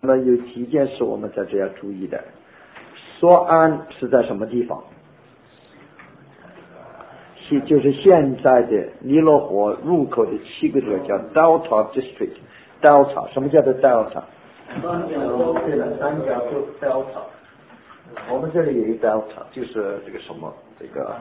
那么有几件事我们在这要注意的。索安是在什么地方？就是现在的尼罗河入口的7个州叫 Delta District。Delta 什么叫做 Delta？ 对了，三角洲 Delta。我们这里有一个 Delta， 就是这个什么这个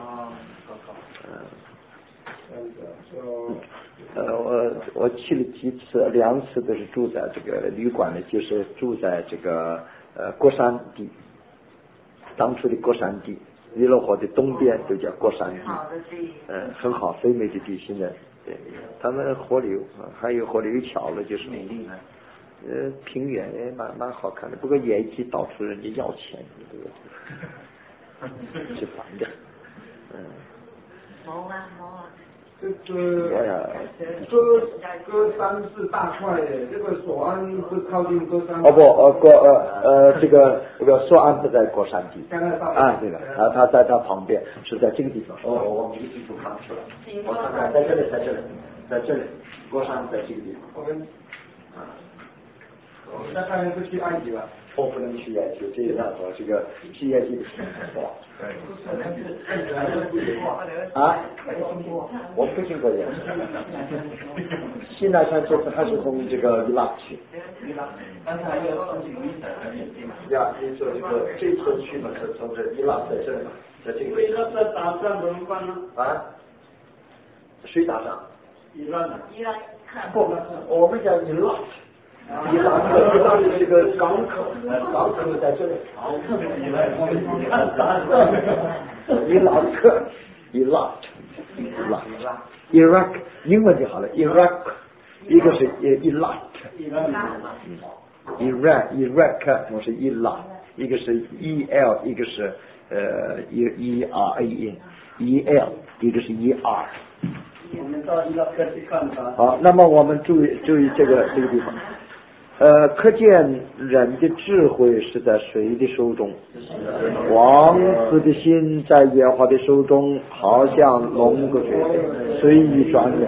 我去了几次，2次都是住在这个旅馆里，就是住在这个过山地，当初的过山地，尼罗河的东边都叫过山地，很好肥美的地，现在对，他们河流还有河流桥了，就是美丽呢，平原蛮好看的，不过野鸡到处人家要钱，是烦的， 毛啊。 这个歌山是大块的，这个索安是靠近歌山。 这个索安不在过山地。对了，他在他旁边，是在这个地方。我们这个地图看出来，我看看，在这里，过山在这个地方。 我们再看是去埃及吧。 我不能去埃及，这个说这个去埃及的我不经过埃及。西奈山这次还是从这个伊拉克去。你说这次去嘛是从这伊拉克在这里嘛，在这个。 伊拉克打仗怎么办呢？ 谁打仗？ 伊拉克。 不，我们讲伊拉克。伊拉克这个港口就在这里。伊拉克 Iraq 英文就好了 Iraq 一个是伊拉克 Iraq 我是伊拉，一个是 EL 一个是ERAN EL 一个是 ER。 我们到伊拉克去看看。 好，那么我们注意这个地方。可见人的智慧是在谁的手中？王子的心在耶和华的手中，好像龙骨随意转眼。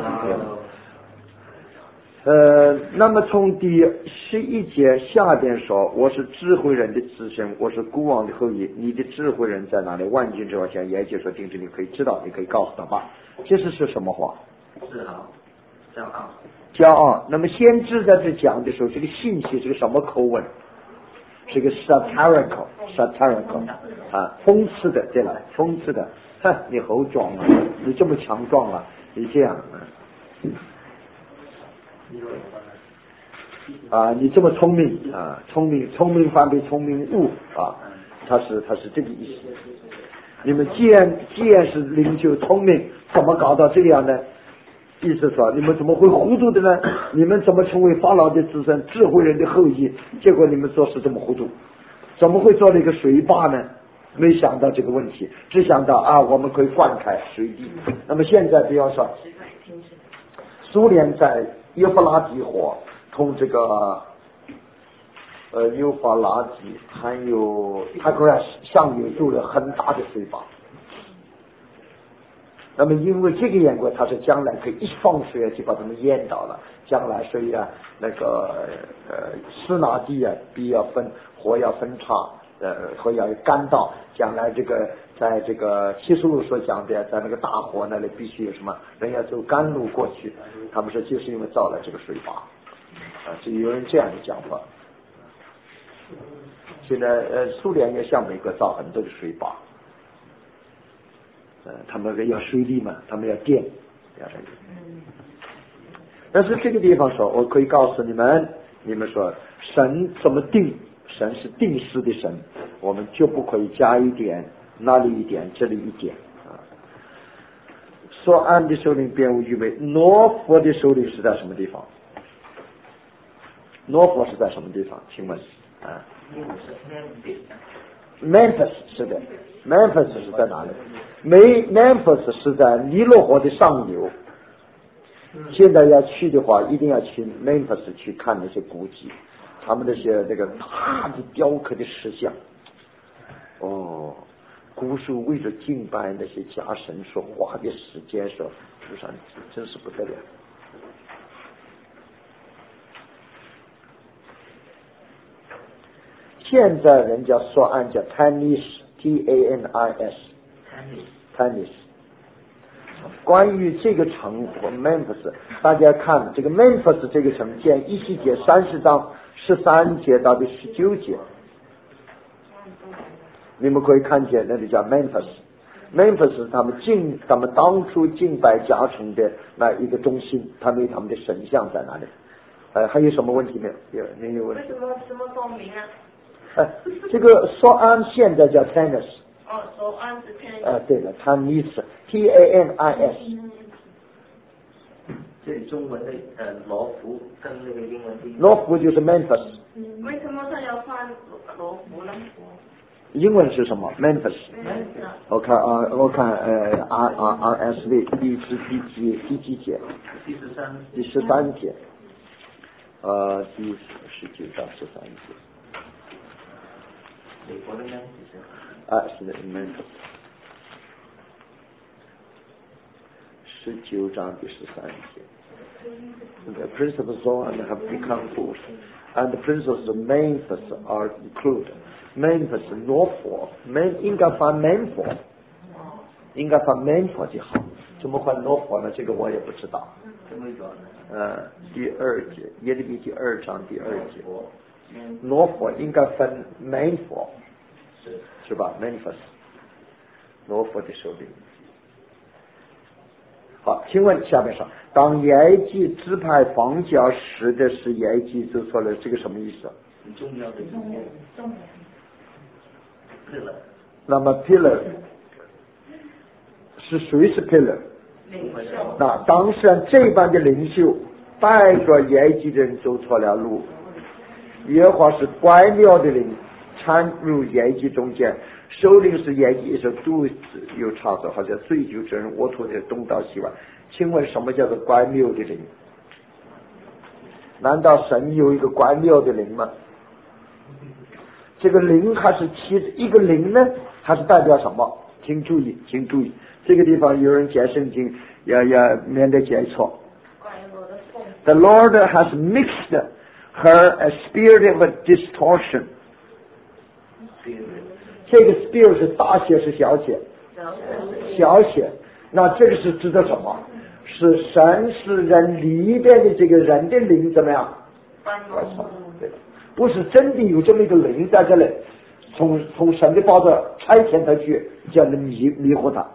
那么从第11节下边说，我是智慧人的子孙，我是孤王的后裔。你的智慧人在哪里？万军之外像也就说定制，你可以知道，你可以告诉他吧。这是什么话？骄傲。那么先知在这讲的时候，这个信息是个什么口吻？是个 satirical 讽刺的，对了，讽刺的。你好壮啊，你这么强壮啊，你这样你这么聪明聪明反比聪明误他是这个意思。你们既然是领袖聪明，怎么搞到这样呢？意思说，你们怎么会糊涂的呢？你们怎么成为法老的子孙、智慧人的后裔？结果你们做事这么糊涂，怎么会做了一个水坝呢？没想到这个问题，只想到我们可以灌溉水地。那么现在比方说，苏联在幼发拉底河同这个幼发拉底还有泰戈尔上游做了很大的水坝。那么因为这个缘故，它是将来可以一放水就把它们淹倒了。将来所以那个施拿地必要分火要分叉，火要干道。将来这个在这个启示录所讲的，在那个大火那里必须有什么人要走甘露过去。他们说就是因为造了这个水坝就有人这样的讲法。所以呢苏联也向美国造很多的水坝。他们要水利嘛，他们要电，但是这个地方说，我可以告诉你们说神怎么定，神是定时的神，我们就不可以加一点，那里一点，这里一点索安的首领便无预备，挪佛的首领是在什么地方？挪佛是在什么地方？请问Memphis 是的 ，Memphis 是在哪里？Memphis 是在尼罗河的上游。现在要去的话，一定要去 Memphis 去看那些古迹，他们那些那个大的雕刻的石像。古时候为了敬拜那些假神所花的时间说，真是不得了。 现在人家说按叫 Tanis Tanis。关于这个城和 Memphis， 大家看这个 Memphis 这个城建1西结30章13节到第19节，你们可以看见那里叫 Memphis 是他们当初敬拜加成的那一个中心，他们有他们的神像在那里。还有什么问题没有？没有问题。 为什么说明啊？ 这个索安现在叫 Tanis。 索安是 Tanis。 对了 ，Tanis Tanis。 这里中文的罗浮跟那个英文的罗浮就是 Memphis。 为什么他要换罗浮呢？ 英文是什么 ？Memphis。我看RSV 第几节？ 第13 节。第19到13节。 美国的 Memphis。 是的 Memphis。19章第13节。The principles of Zoan have become fools, and the principles of Memphis are included. Memphis 罗佛，应该翻 Memphis， 应该翻 Memphis 就好。怎么翻罗佛呢？这个我也不知道。第2节，耶利米第2章第2节，罗佛应该分 Memphis， 是吧 ？Memphis， 罗佛的首领。好，请问下面说，当耶基支派房角石的是耶基就说了，这个什么意思？ 很重要的一点。 那么 pillar 是谁是 pillar？ 那当时这帮的领袖带着耶基的人走错了路，耶和华是乖妙的灵掺入耶基中间，首领是耶基，是肚子有叉子，好像醉酒之人，我吐的东倒西歪。请问什么叫做乖谬的灵？难道神有一个乖谬的灵吗？这个灵还是一个灵呢，还是代表什么？请注意，这个地方有人解圣经，要免得解错。The Lord has mixed her a spirit of distortion。这个 spirit 是大写是小写？小写。那这个是指的什么？是神是人里边的这个人的灵怎么样？对，不是真的有这么一个灵在这里，从神的宝座差遣他去，这样的迷惑他。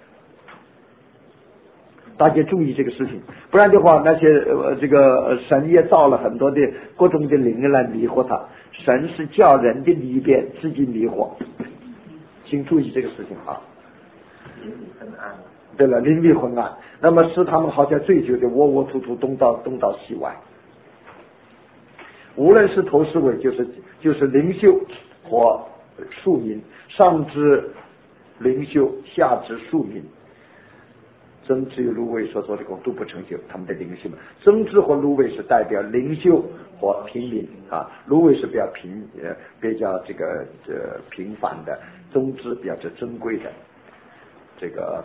大家注意这个事情，不然的话，那些这个神也造了很多的各种的灵来迷惑他。神是叫人的里边自己迷惑，请注意这个事情啊。对了，灵里昏暗，那么使他们好像醉酒的窝窝突突东倒西歪。无论是头是尾，就是领袖或庶民，上至领袖，下至庶民。曾志与芦苇所做的工都不成就，他们的领袖们。曾志和芦苇是代表领袖或平民啊，芦苇是比较这个平凡的，曾志比较珍贵的。这个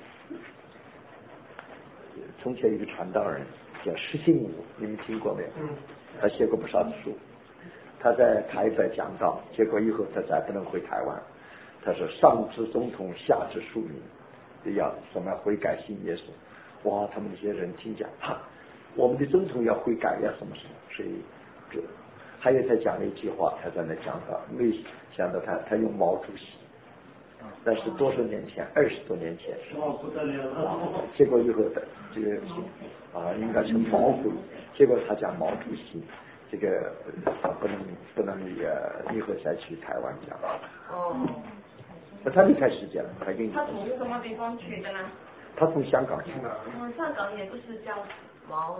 从前一个传道人叫施信武，你们听过没有？他写过不少的书。他在台北讲道，结果以后他再不能回台湾。他说上至总统，下至庶民，要什么悔改信耶稣。哇，他们那些人听讲，我们的总统要悔改呀，什么，所以还有他讲了一句话，他在那讲到，没想到他用毛主席。那是多少年前？20多年前。 不得了。 结果以后的这个应该是毛会，结果他讲毛主席，这个不能以后再去台湾讲。他离开世界了，他从什么地方去的呢？ 他从香港去的。 香港也不是叫毛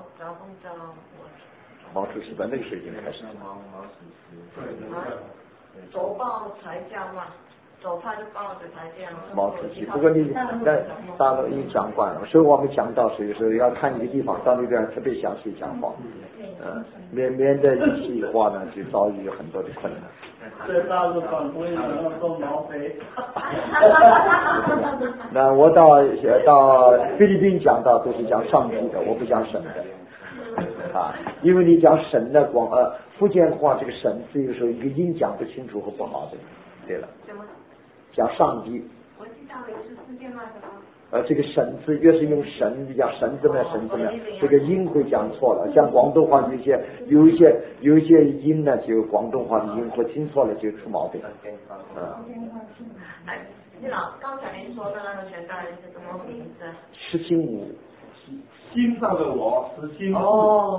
主席吧？那个时候已经开始了。 走报才叫嘛。走派的报纸才这样。 毛主席，不过你在大陆已经讲惯了，所以我们讲到所以说要看一个地方，到那边特别详细讲话，免得一气话呢就遭遇很多的困难。 在大陆讲为什么要做毛肥？ 那我到菲律宾讲到都是讲上帝的，我不讲神的。因为你讲神的福建话这个神字有时候一个音讲不清楚和不好的。对了，讲上帝。 我记得是福建话什么？ 这个神字越是用神讲神字呢，这个音会讲错了。像广东话有一些音呢，就广东话的音会听错了就出毛病。 你刚才您说的那个玄代人是什么名字？ 石心武。 心上的我是心哦，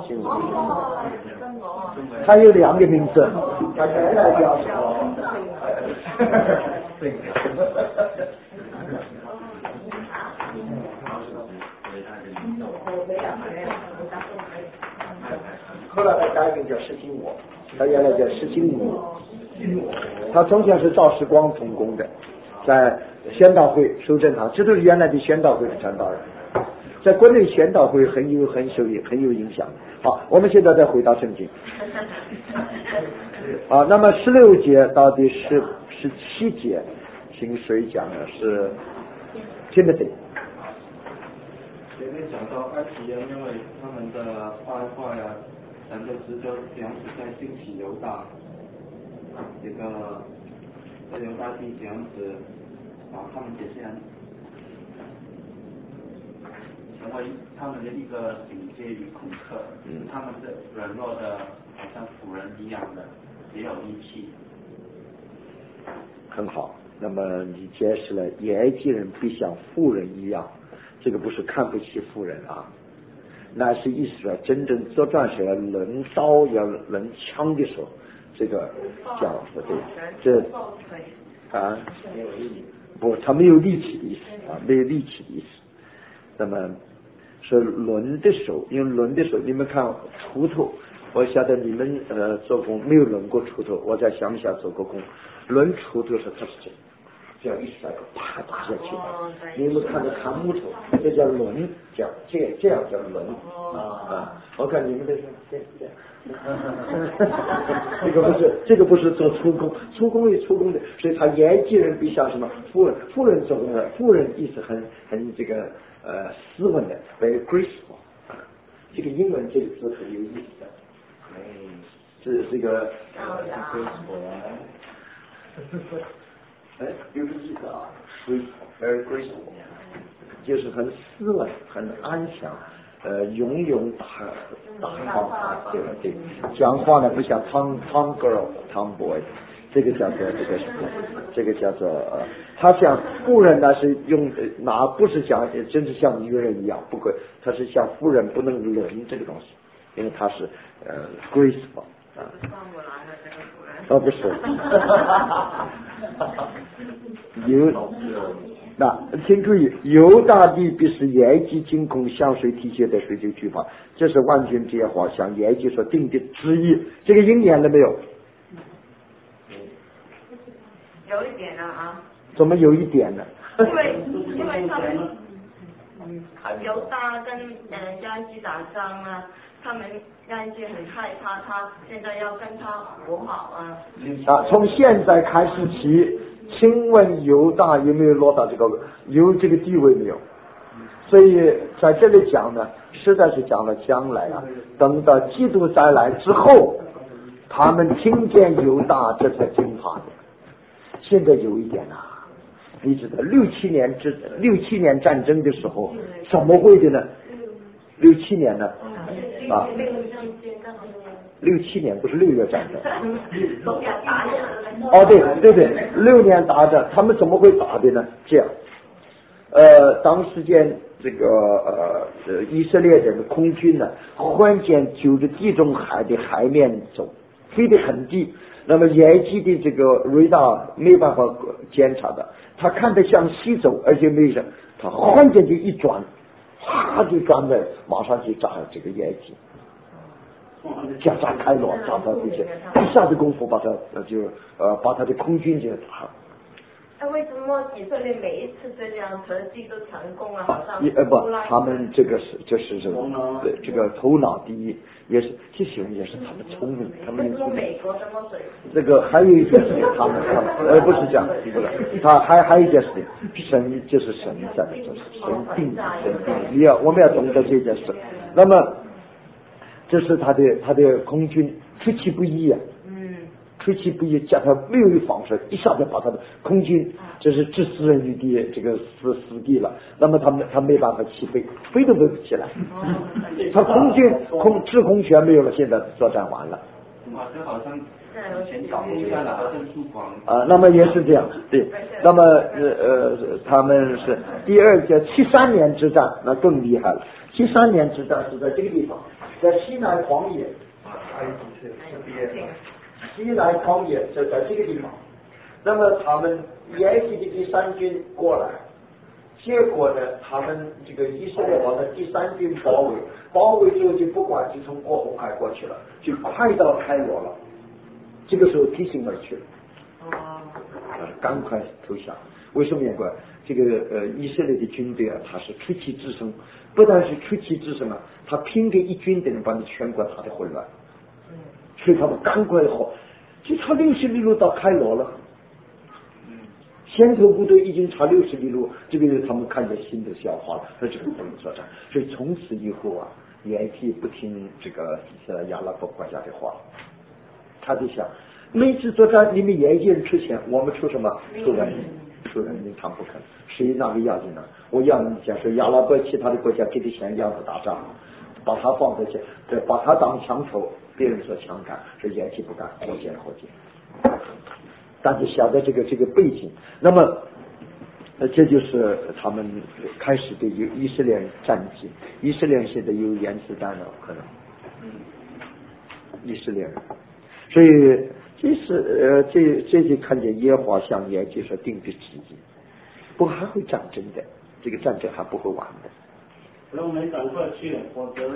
跟他有2个名字，他原来叫什么？后来他改名叫石心我，他原来叫石心武。他从前是赵世光同工的，在宣道会收正堂，这都是原来的宣道会的传道人。在国内宣道会很有影响。好，我们现在再回到圣经。那么16节到第17节，请谁讲呢？是 Timothy。 前面讲到埃及人，因为他们的败坏啊，神就知道这样子在兴起犹大，这个在犹大地这样子把他们这些人成为他们的一个警戒与恐吓，他们是软弱的，好像妇人一样的，也有力气。 很好，那么你解释了埃及人必像妇人一样，这个不是看不起妇人啊，那是意思说真正作战时要抡刀要抡枪的时候，这个叫对不，他没有力气的意思啊，没有力气的意思。那么是抡的手，因为抡的手，你们看锄头，我晓得你们做工没有抡过锄头，我在乡下做过工，抡锄头时它是这样一甩啪打下去的。你们看着砍木头，这叫抡，这样叫抡我看你们的这样。这个不是做粗工的，所以他埃及人必像什么妇人做工的，妇人意思很这个斯文的 ，very graceful。这个英文这个字很有意思的，是这个有个意思啊 ，very graceful， 就是很斯文，很安详。雍容大方，对，讲话呢不像 Tom girl、Tom boy， 这个叫做他像妇人呢是用不是像真是像女人一样，不过他是像妇人不能抡这个东西，因为他是graceful 不是，那请注意，犹大地必是埃及惊恐，向水提携的水就惧怕，这是完全这话向埃及所定的旨意。这个应验了没有？ 有一点了啊。 怎么有一点呢？ 因为他们犹大跟埃及打仗啊，他们埃及很害怕他，现在要跟他和好啊。 从现在开始起。请问犹大有没有落到有这个地位没有？所以在这里讲呢，实在是讲了将来啊，等到基督再来之后，他们听见犹大这才惊怕的。现在有一点啊，你知道67年战争的时候怎么会的呢？67年呢？67年不是6月战争对，6年打的，他们怎么会打的呢？这样当时间这个以色列人的空军呢，忽然间就着地中海的海面走，飞得很低，那么埃及的这个雷达没办法检查的，他看得向西走，而且没事，他忽然间就一转，就转的马上就炸这个埃及。加炸开了，炸到这些，一下子功夫把他把他的空军就打。 那为什么以色列每一次这样成绩都成功了？好像他们这个就是这个头脑第一，也是这些人也是他们聪明，他们美国什么水？ 这个还有一件事情，他们不是这样，他还有一件事情，神就是神在的，神定，我们要懂得这件事。那么这是他的空军出其不意啊，出其不意，叫他没有防守，一下子把他的空军，这是置死人于地这个死地了。那么他没办法起飞，飞都飞不起来，他空军制空权没有了，现在作战完了。 这好像前搞出来了，郑树光那么也是这样，对。那么他们是第二个73年之战，那更厉害了。73年之战是在这个地方，在西南荒野，西南荒野就在这个地方。那么他们埃及的第三军过来，结果呢，他们这个以色列王的第三军包围之后就不管，就从过红海过去了，就快到开罗了。这个时候提醒而去了，赶快投降。为什么呢？这个以色列的军队啊，他是出奇制胜，不但是出奇制胜啊，他拼给一军的人把你全国他的混乱，所以他们赶快好，就差60里路到开罗了。先头部队已经差60里路，这个他们看见心都消化了，这个不能作战。所以从此以后啊，埃及不听这个亚拉伯国家的话。他就想，每次作战你们埃及人出钱，我们出什么？出人民，他不肯。谁哪个要紧呢？我要你讲说亚拉伯其他的国家给的钱要不打仗，把他放在这，对，把他当枪头，别人说枪杆，说埃及不敢，火箭。大家晓得这个背景，那么这就是他们开始对以色列战绩。以色列现在有原子弹了，可能，以色列人。所以这是这就看见耶和华向埃及所定的旨意，不过还会战争的，这个战争还不会完的。 那我们赶快去，否则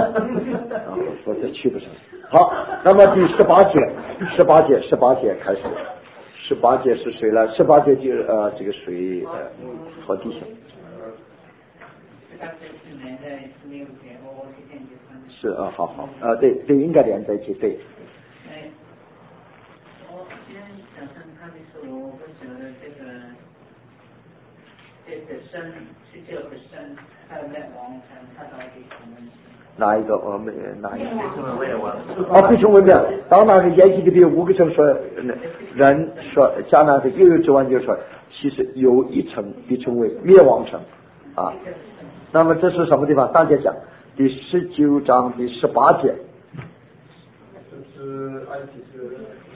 去不成。好，那么第18节开始，18节是谁了？18节就这个谁好弟兄。是啊，好对，应该连在一起，对。 我今天想看他的时候，我觉得这个神是这个神，还有灭亡神，他到底什么意思？ 哪一个？哪一个？被称为灭亡。当那个埃及的5个城说，人说迦南的又有指望，就说其实有一城被称为灭亡城啊。那么这是什么地方？大家讲第19章第18节。 这是埃及是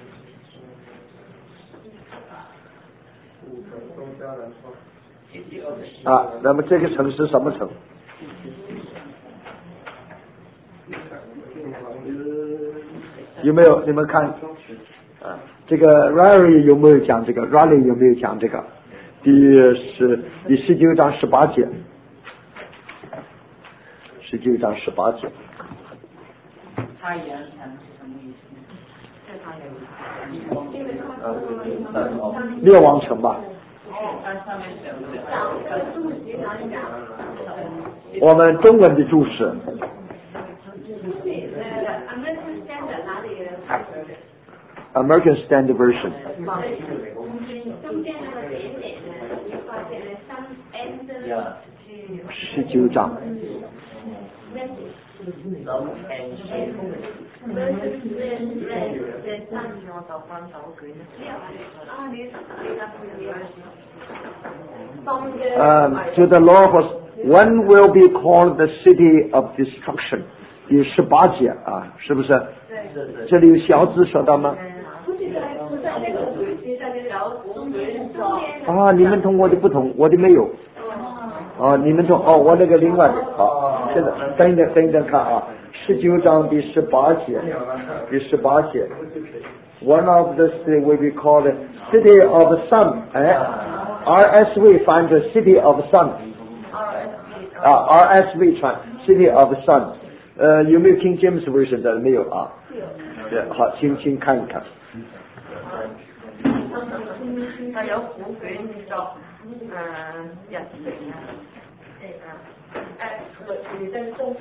5城东加南创。 那么这个城是什么城？有没有你们看这个 Raleigh 有没有讲这个 Raleigh 有没有讲这个第19章18节19章18节他言谈是什么意思？ 灭亡城吧。我们中文的注释American Standard Version 19章to the Lord one will be called the city of destruction 第18节是不是？这里有小字说到吗？你们同我的不同，我的没有。你们同我那个另外的。现在等一等看19章第18节，One of the city will be called City of the Sun。RSV 翻成 City of Sun。RSV 传 City of Sun。有没有King James Version 的？没有对，好，请看一看。 他有苦卷作日程余振中。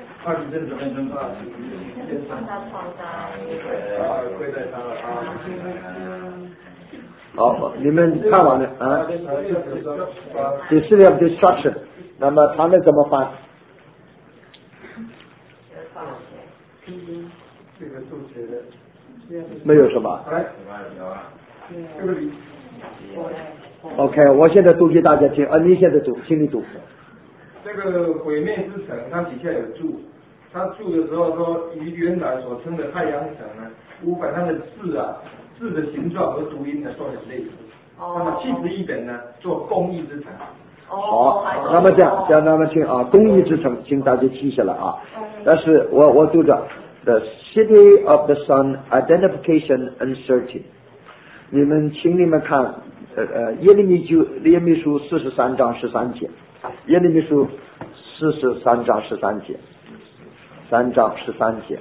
好，你们看完了The City of Destruction， 那么他们怎么翻？ 没有是吧？ 来，这个里。 OK， 我现在读给大家听，你现在读，请你读。 这个毁灭之城，它底下有注，它注的时候说，与原来所称的太阳城呢，无反它的字啊，字的形状和读音呢都很类似。那么71本呢，做公益之城。 好，那么这样那么听啊，公益之城，请大家记下来啊。但是我读着 The City of the Sun Identification Uncertain。你们请你们看，耶利米书43章13节，耶利米书43章13节，3章13节。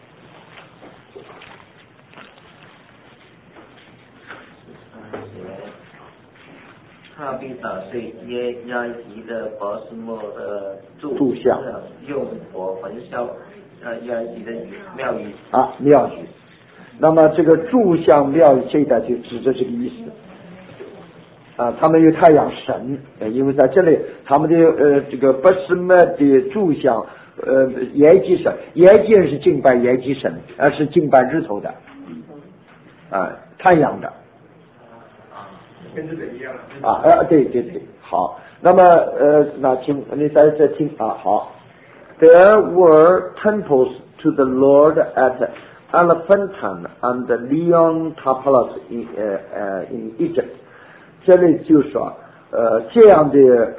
他必打碎埃及的波斯莫的柱像， 用火焚烧埃及的庙宇庙宇。那么这个柱像庙宇这一带就指着这个意思他们有太阳神，因为在这里他们的这个波斯莫的柱像埃及神，埃及人是敬拜埃及神，而是敬拜日头的太阳的跟日本一样对，好，那么那请你再听好。There were temples to the Lord at Elephantine and Leontopolis in Egypt。这里就说这样的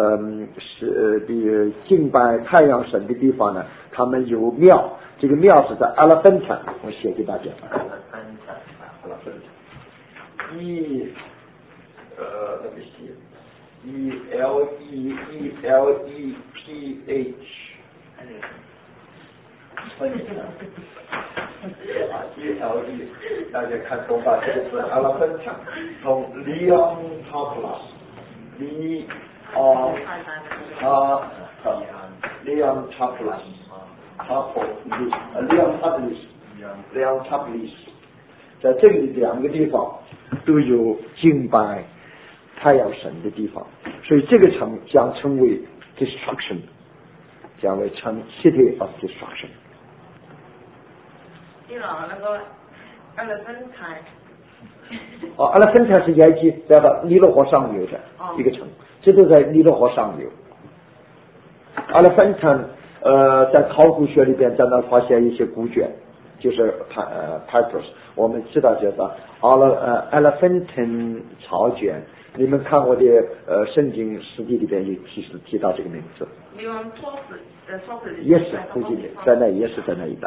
的敬拜太阳神的地方呢，他们有庙，这个庙是在 Elephantine， 我写给大家。E-L-E， 大家看懂吧？这个是 Elephantine， 从 Leontopolis， Leontopolis， 在这里两个地方都有敬拜太阳神的地方，所以这个城将称为 Destruction， 将为称 City of Destruction。 那个Elephantine。 Elephantine 是埃及在尼罗河上游的一个城，这都在尼罗河上游。Elephantine 在考古学里边在那发现一些古卷，就是 papyrus， 我们知道叫做Elephantine 草卷。你们看我的圣经史记里边有提到这个名字。也是附近的，也是在那一带。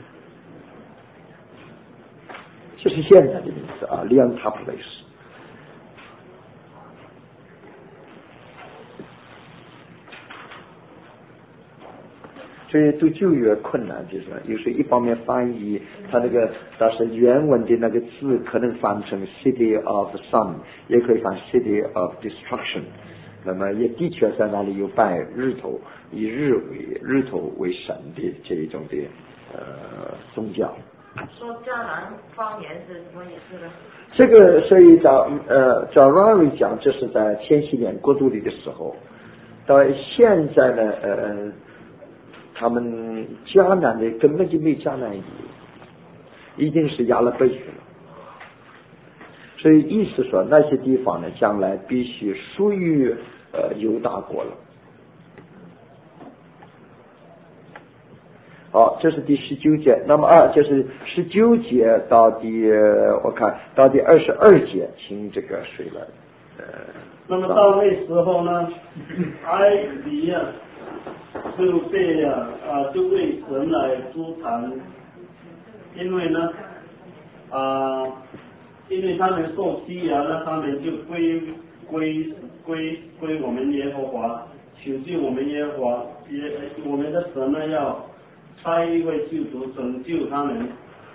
这是现在的名字Leontopolis。所以读旧约困难，就是有时候一方面翻译它那个，但是原文的那个字可能翻成 City of the Sun， 也可以翻 City of Destruction。那么也的确在那里有拜日头，以日头为神的这一种的宗教。 说迦南方言是什么意思呢？ 这个所以照 Rari 讲，这是在1000年国度里的时候，到现在呢他们迦南的根本就没迦南语，一定是亚拉伯语了。所以意思说那些地方呢，将来必须属于犹大国了。好，这是第19节。那么这是19节到我看到第22节，请这个谁来？ 那么到那时候呢，埃及就被就为神来诛残，因为呢因为他们受欺压，那他们就归我们耶和华，求救我们耶和华，我们的神呢要差一位救主拯救他们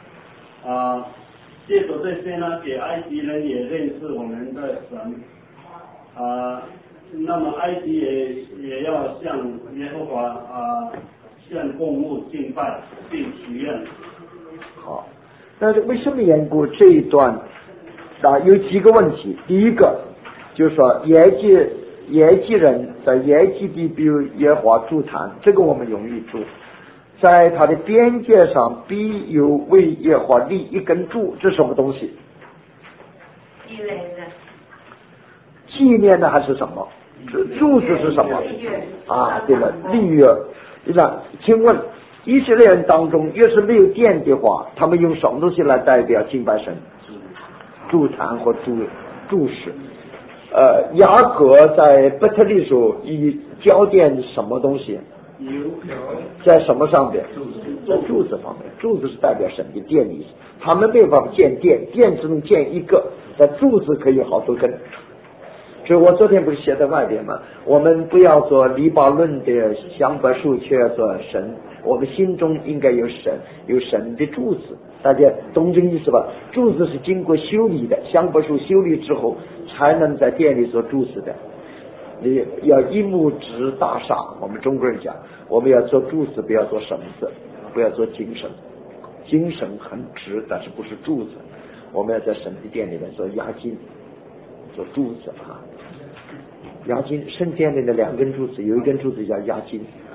借着这些呢，给埃及人也认识我们的神那么埃及也要向耶和华向供物敬拜并许愿。 好，但是为什么缘故这一段有几个问题？第一个就是说埃及人在埃及地比耶和华筑坛，这个我们容易做。 在他的边界上必有为耶和华立一根柱，这是什么东西？ 纪念的。 纪念的还是什么？柱子是什么？啊，对了，立约。那请问以色列人当中，越是没有殿的话，他们用什么东西来代表敬拜神？柱坛和柱石。雅各在伯特利时候以焦点什么东西？在什么上边？在柱子方面。柱子是代表神的殿里，他们没有办法建殿，殿只能建一个，但柱子可以有好多根。所以我昨天不是写在外边吗？我们不要做黎巴嫩的香柏树，却要做神。我们心中应该有神，有神的柱子。大家懂这个意思吧？柱子是经过修理的，香柏树修理之后才能在店里做柱子的。你要一木直大厦，我们中国人讲，我们要做柱子，不要做绳子，不要做精神。精神很直，但是不是柱子。我们要在神的殿里面做押金，做柱子啊。押金，圣殿里的2根柱子，有一根柱子叫押金啊。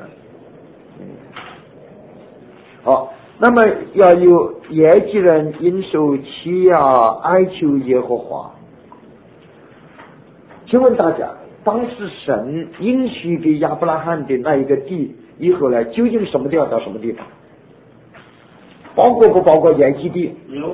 好，那么要有耶吉人应受欺压哀求耶和华。请问大家，当时神应许给亚伯拉罕的那一个地以后呢，究竟什么地方到什么地方？包括不包括耶基地？ 有。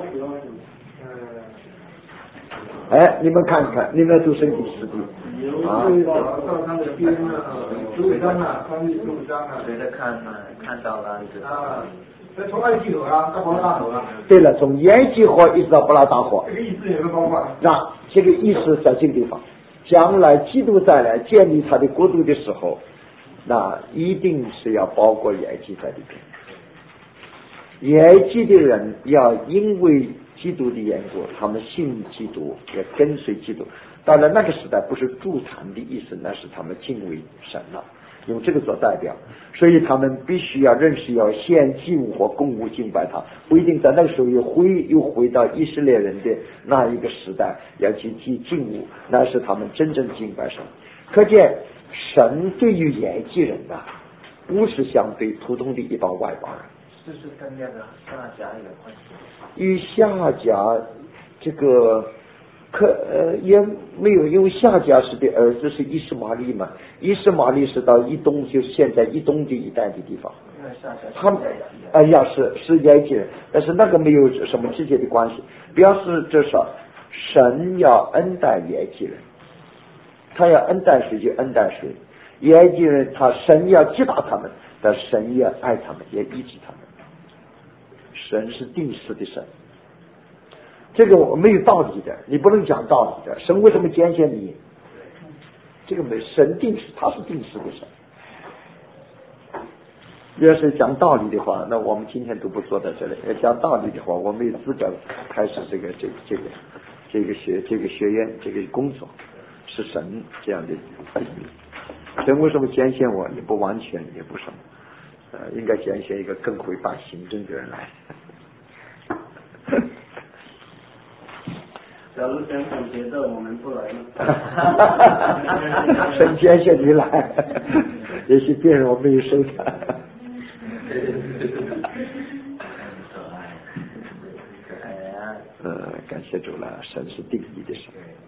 哎，你们看看，你们读圣经实地啊， 到他的边啊，15章啊，15章啊， 谁在看到了啊，那从埃及河啊，到伯拉大河啊。 对了，从耶基河一直到伯拉大河。 这个意思有没有包括？ 那这个意思在这个地方，将来基督再来建立他的国度的时候，那一定是要包括耶基在里边。耶基的人要因为基督的缘故，他们信基督，也跟随基督。当然那个时代不是助产的意思，那是他们敬畏神了，用这个做代表，所以他们必须要认识要献祭物或供物敬拜他，不一定在那个时候又回到以色列人的那一个时代要去敬物，那是他们真正敬拜神。可见神对于耶基人啊，不是相对普通的一帮外邦人。 这是跟那个夏甲有关系。 与夏甲这个也没有，因为夏甲是的儿子是伊斯玛利嘛，伊斯玛利是到以东，就现在以东的一带的地方。他们是耶基人，但是那个没有什么直接的关系。表示这是神要恩待耶基人，他要恩待谁就恩待谁。耶基人神要击打他们，但神也爱他们，也医治他们。神是定时的神，这个我没有道理的，你不能讲道理的。神为什么拣选你？这个没神定时，他是定时的神。要是讲道理的话，那我们今天都不坐在这里。要讲道理的话，我没有资格开始这个学院这个工作，是神这样的。神为什么拣选我？也不完全，也不什么。应该拣选一个更会办行政的人来。 假如想总结的，我们不来了。 神拣选你来，也许别人我没有收他。感谢主了，神是定义的神。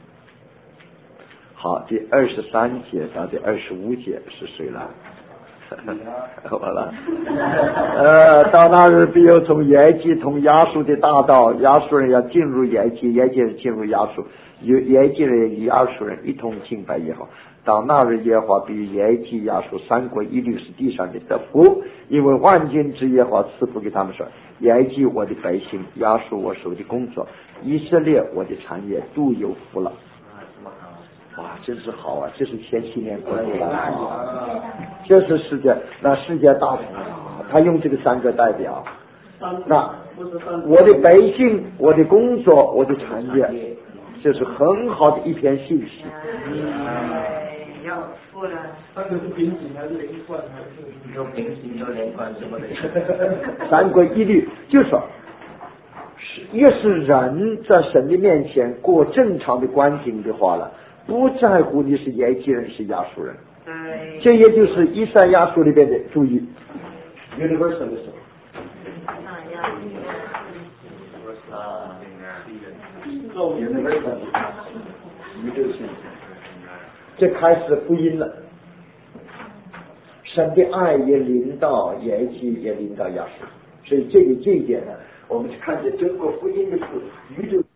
好，第23节到第25节是谁了？好了，到那日必有从耶基同亚述的大道，亚述人要进入耶基，耶基人进入亚述，耶基人与亚述人一同敬拜耶和华。到那日耶和华比耶基亚述3国一律是地上的得福，因为万军之耶和华赐福给他们说：耶基我的百姓，亚述我手的工作，以色列我的产业都有福了。哇，真是好啊！这是1700年过来的，这是世界大同啊！他用这个3个代表，那我的百姓、我的工作、我的产业，这是很好的一篇信息。 要付了。 那个是平行还是连贯还是？ 有平行有连贯什么的。 3国一律，就是说，越是人在神的面前过正常的光景的话了。不在乎你是耶基人是亚述人，这也就是以赛亚书里边的注意， universalism。universalism， 宇宙性。这开始福音了，神的爱也临到耶稣，也临到亚述，所以这一点呢，我们看见整个福音的是宇宙。